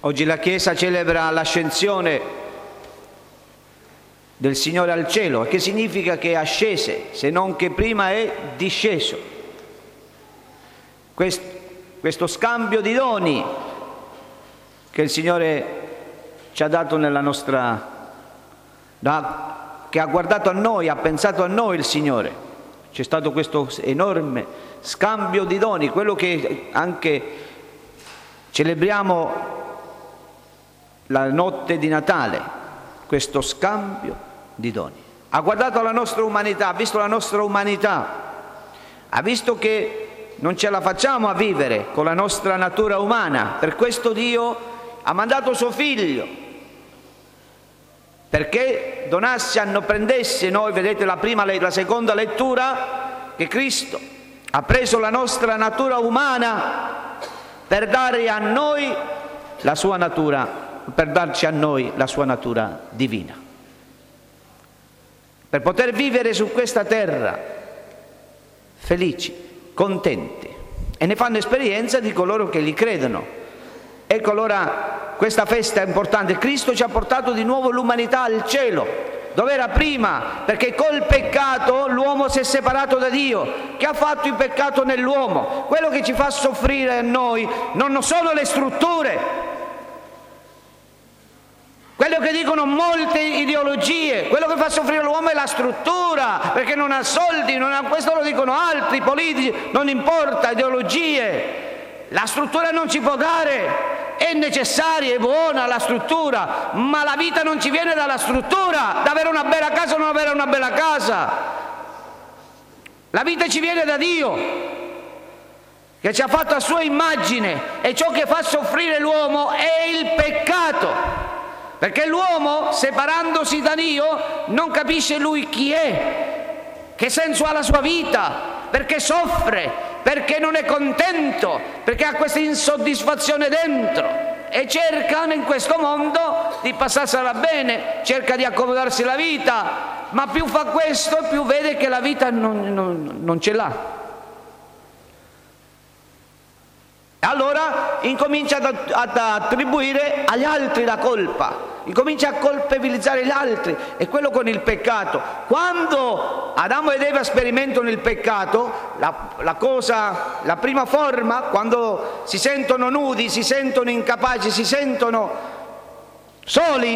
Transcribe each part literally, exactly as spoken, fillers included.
Oggi la Chiesa celebra l'ascensione del Signore al cielo, che significa che è ascese, se non che prima è disceso. Questo, questo scambio di doni che il Signore ci ha dato nella nostra, da, che ha guardato a noi, ha pensato a noi il Signore. C'è stato questo enorme scambio di doni, quello che anche celebriamo la notte di Natale, questo scambio di doni. Ha guardato alla nostra umanità, ha visto la nostra umanità, ha visto che non ce la facciamo a vivere con la nostra natura umana. Per questo Dio ha mandato suo Figlio, perché donasse, hanno prendesse noi, vedete la prima e la seconda lettura, che Cristo ha preso la nostra natura umana per dare a noi la sua natura, per darci a noi la sua natura divina, per poter vivere su questa terra felici, contenti, e ne fanno esperienza di coloro che li credono. Ecco allora questa festa è importante. Cristo ci ha portato di nuovo l'umanità al cielo, dove era prima, perché col peccato l'uomo si è separato da Dio. Che ha fatto il peccato nell'uomo? Quello che ci fa soffrire a noi non sono le strutture, quello che dicono molte ideologie, quello che fa soffrire l'uomo è la struttura, perché non ha soldi, non ha, questo lo dicono altri politici, non importa, ideologie, la struttura non ci può dare, è necessaria, è buona la struttura, ma la vita non ci viene dalla struttura, da avere una bella casa o non avere una bella casa, la vita ci viene da Dio, che ci ha fatto a sua immagine, e ciò che fa soffrire l'uomo è il peccato. Perché l'uomo, separandosi da Dio, non capisce lui chi è, che senso ha la sua vita, perché soffre, perché non è contento, perché ha questa insoddisfazione dentro e cerca in questo mondo di passarsela bene, cerca di accomodarsi la vita, ma più fa questo più vede che la vita non, non, non ce l'ha. Allora incomincia ad, ad attribuire agli altri la colpa, incomincia a colpevolizzare gli altri, e quello con il peccato. Quando Adamo ed Eva sperimentano il peccato, la, la cosa, la prima forma, quando si sentono nudi, si sentono incapaci, si sentono soli,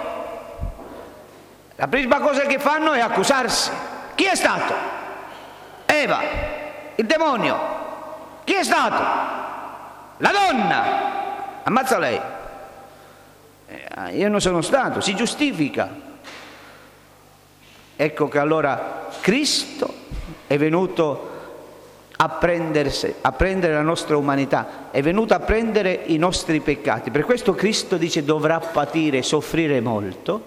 la prima cosa che fanno è accusarsi. Chi è stato? Eva, il demonio. Chi è stato? La donna. Ammazza lei. Io non sono stato, si giustifica. Ecco che allora Cristo è venuto a, prendersi, a prendere la nostra umanità, è venuto a prendere i nostri peccati. Per questo Cristo dice dovrà patire, soffrire molto,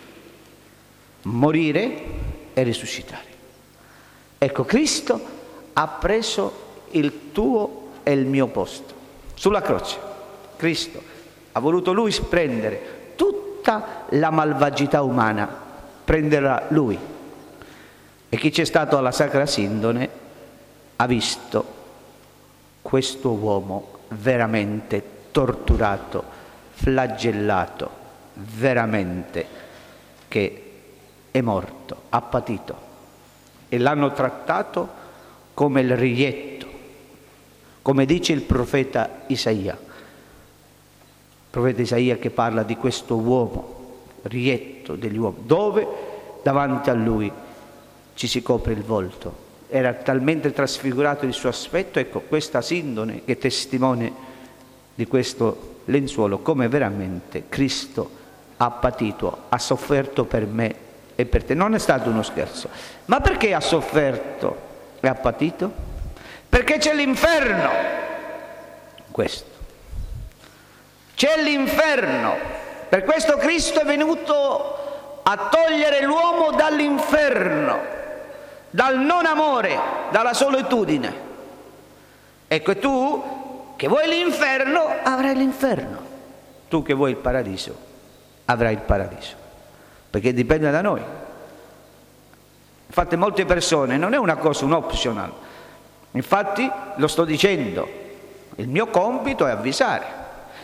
morire e risuscitare. Ecco, Cristo ha preso il tuo e il mio posto sulla croce. Cristo ha voluto lui prendere tutta la malvagità umana, prenderla lui. E chi c'è stato alla Sacra Sindone ha visto questo uomo veramente torturato, flagellato, veramente che è morto, ha patito, e l'hanno trattato come il rietto, come dice il profeta Isaia. Il profeta Isaia che parla di questo uomo, rietto degli uomini, dove davanti a lui ci si copre il volto. Era talmente trasfigurato il suo aspetto. Ecco, questa Sindone che è testimone di questo lenzuolo, come veramente Cristo ha patito, ha sofferto per me e per te. Non è stato uno scherzo. Ma perché ha sofferto e ha patito? Perché c'è l'inferno. Questo. C'è l'inferno. Per questo Cristo è venuto a togliere l'uomo dall'inferno, dal non amore, dalla solitudine. Ecco, tu che vuoi l'inferno avrai l'inferno, tu che vuoi il paradiso avrai il paradiso, perché dipende da noi. Infatti molte persone, non è una cosa, un optional, infatti lo sto dicendo, il mio compito è avvisare.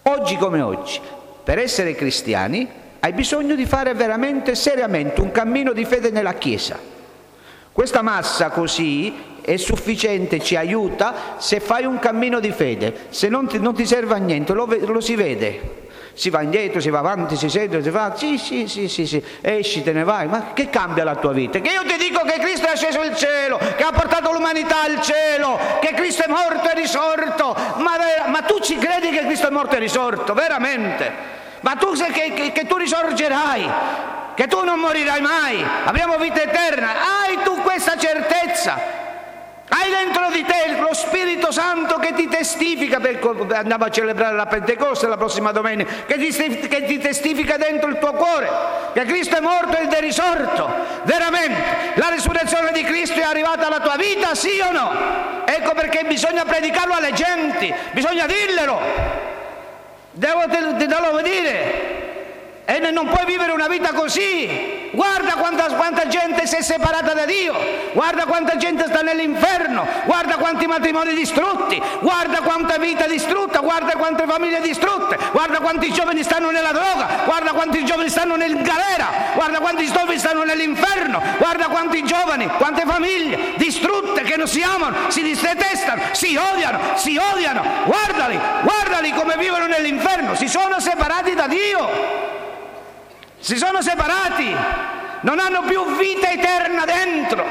oggi come oggi, per essere cristiani, hai bisogno di fare veramente, seriamente, un cammino di fede nella Chiesa. Questa massa così è sufficiente, ci aiuta se fai un cammino di fede. Se non ti, non ti serve a niente, lo, lo si vede. Si va indietro, si va avanti, si sente, si fa, sì, sì, sì, sì, sì, esci, te ne vai. Ma che cambia la tua vita? Che io ti dico che Cristo è sceso il cielo, che ha portato l'umanità al cielo, che Cristo è morto e risorto. Ma, ma tu ci credi che Cristo è morto e risorto? Veramente? Ma tu sai che, che, che tu risorgerai, che tu non morirai mai, avremo vita eterna. Hai tu questa certezza? Hai dentro di te lo Spirito Santo che ti testifica, per, andiamo a celebrare la Pentecoste la prossima domenica, che ti, che ti testifica dentro il tuo cuore che Cristo è morto ed è risorto. Veramente, la risurrezione di Cristo è arrivata alla tua vita, sì o no? Ecco perché bisogna predicarlo alle genti, bisogna dirglielo. Devo te, te lo dire, e non puoi vivere una vita così. Guarda quanta, quanta gente si è separata da Dio, guarda quanta gente sta nell'inferno, guarda quanti matrimoni distrutti, guarda quanta vita distrutta, guarda quante famiglie distrutte, guarda quanti giovani stanno nella droga, guarda quanti giovani stanno nel galera, guarda quanti giovani stanno nell'inferno, guarda quanti giovani, quante famiglie distrutte che non si amano, si detestano, si odiano, si odiano. Guardali, guardali come vivono nell'inferno, si sono separati da Dio. Si sono separati, non hanno più vita eterna dentro.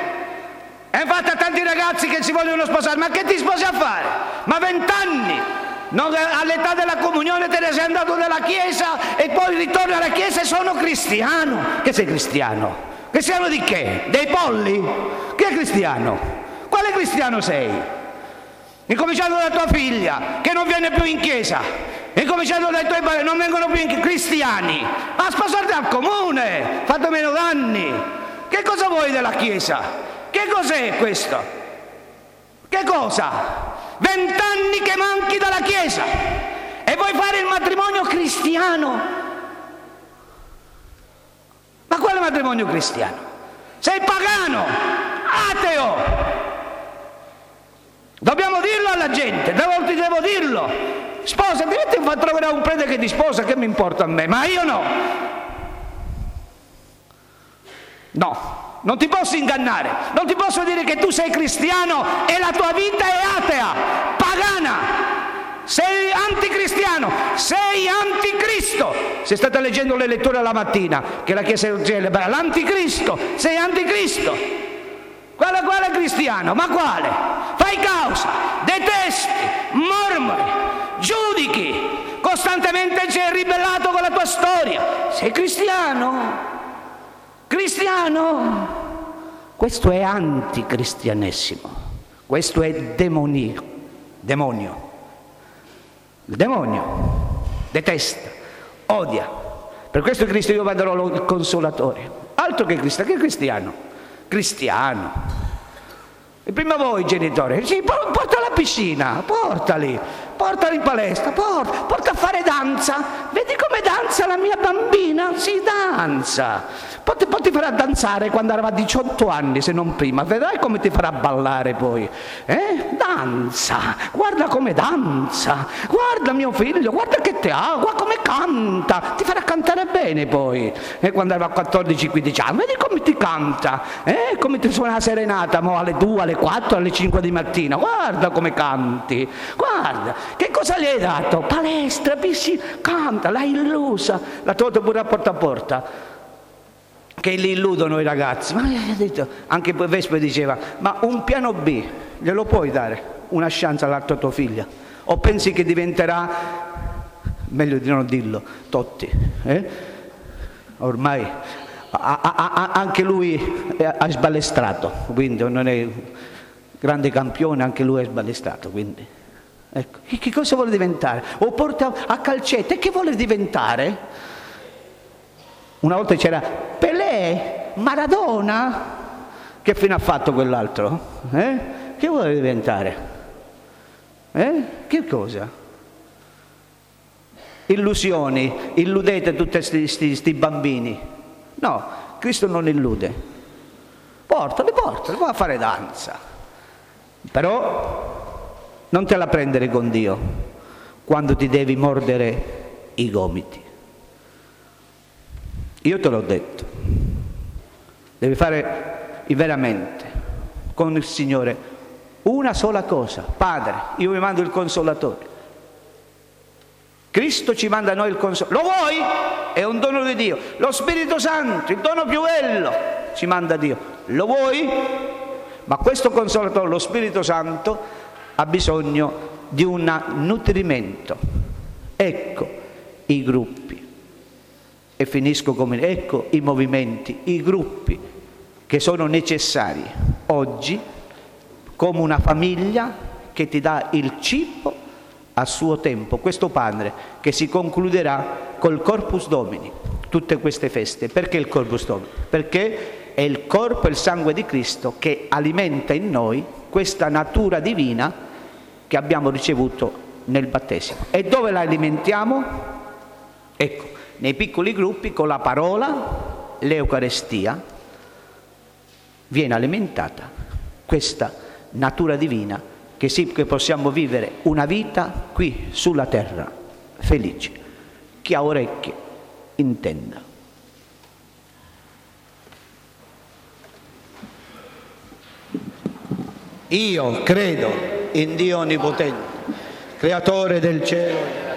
E infatti a tanti ragazzi che si vogliono sposare, ma che ti sposi a fare? Ma vent'anni, all'età della comunione te ne sei andato dalla chiesa e poi ritorni alla chiesa e sono cristiano. Che sei cristiano? Cristiano di che? Dei polli? Che è cristiano? Quale cristiano sei? Incominciando da tua figlia che non viene più in chiesa, incominciando dai tuoi padri, non vengono più in cristiani, ma sposarti al comune, fate meno danni. Che cosa vuoi della Chiesa? Che cos'è questo? Che cosa? Vent'anni che manchi dalla Chiesa e vuoi fare il matrimonio cristiano? Ma quale matrimonio cristiano? Sei pagano, ateo. Dobbiamo dirlo alla gente, devo, ti devo dirlo. Sposa, ti fa trovare un prete che ti sposa, che mi importa a me, ma io no. No, non ti posso ingannare, non ti posso dire che tu sei cristiano e la tua vita è atea, pagana. Sei anticristiano, sei anticristo. Se state leggendo le letture la mattina, che la Chiesa celebra l'anticristo, sei anticristo. Quale, quale cristiano? Ma quale? Fai causa, detesti, mormori, giudichi, costantemente ci hai ribellato con la tua storia. Sei cristiano? Cristiano? Questo è anticristianesimo, questo è demonio, demonio. Il demonio detesta, odia. Per questo Cristo io darò il consolatore. Altro che cristiano, che cristiano? Cristiano. E prima voi genitori, sì, porta alla piscina, portali, portali in palestra, porta, porta a fare danza. Vedi come danza la mia bambina? Si danza. Poi ti, poi ti farà danzare quando avrà diciotto anni, se non prima. Vedrai come ti farà ballare poi. Eh? Danza, guarda come danza. Guarda mio figlio, guarda che te ha, guarda come canta. Ti farà cantare bene poi. E quando avrà quattordici quindici anni, vedi come ti canta. Eh? Come ti suona la serenata, mo alle due, alle quattro, alle cinque di mattina. Guarda come canti. Guarda, che cosa gli hai dato? Palestra, piscina, canta, l'hai illusa. La tua pure a porta a porta. Che li illudono i ragazzi. Ma anche Vespa diceva, ma un piano B glielo puoi dare una chance all'altra tua figlia? O pensi che diventerà, meglio di non dirlo, Totti? Eh? Ormai a, a, a, anche lui ha sbalestrato, quindi non è grande campione, anche lui è sbalestrato, quindi ecco. Che cosa vuole diventare? O porta a calcetto, e che vuole diventare? Una volta c'era Pelé, Maradona. Che fine ha fatto quell'altro? Eh? Che vuole diventare? Eh? Che cosa? Illusioni, illudete tutti questi bambini. No, Cristo non illude. Portali, portali, va a fare danza. Però non te la prendere con Dio. quando ti devi mordere i gomiti. Io te l'ho detto, devi fare veramente con il Signore una sola cosa. Padre, io vi mando il Consolatore. Cristo ci manda a noi il Consolatore. Lo vuoi? È un dono di Dio. Lo Spirito Santo, il dono più bello, ci manda Dio. Lo vuoi? Ma questo Consolatore, lo Spirito Santo, ha bisogno di un nutrimento. Ecco i gruppi. E finisco come, ecco i movimenti, i gruppi che sono necessari oggi, come una famiglia che ti dà il cibo a suo tempo. Questo Padre che si concluderà col Corpus Domini, tutte queste feste. Perché il Corpus Domini? Perché è il corpo e il sangue di Cristo che alimenta in noi questa natura divina che abbiamo ricevuto nel battesimo. E dove la alimentiamo? Ecco, nei piccoli gruppi, con la parola, l'Eucarestia, viene alimentata questa natura divina che sì che possiamo vivere una vita qui sulla terra felice. Chi ha orecchie intenda. Io credo in Dio Onnipotente, Creatore del cielo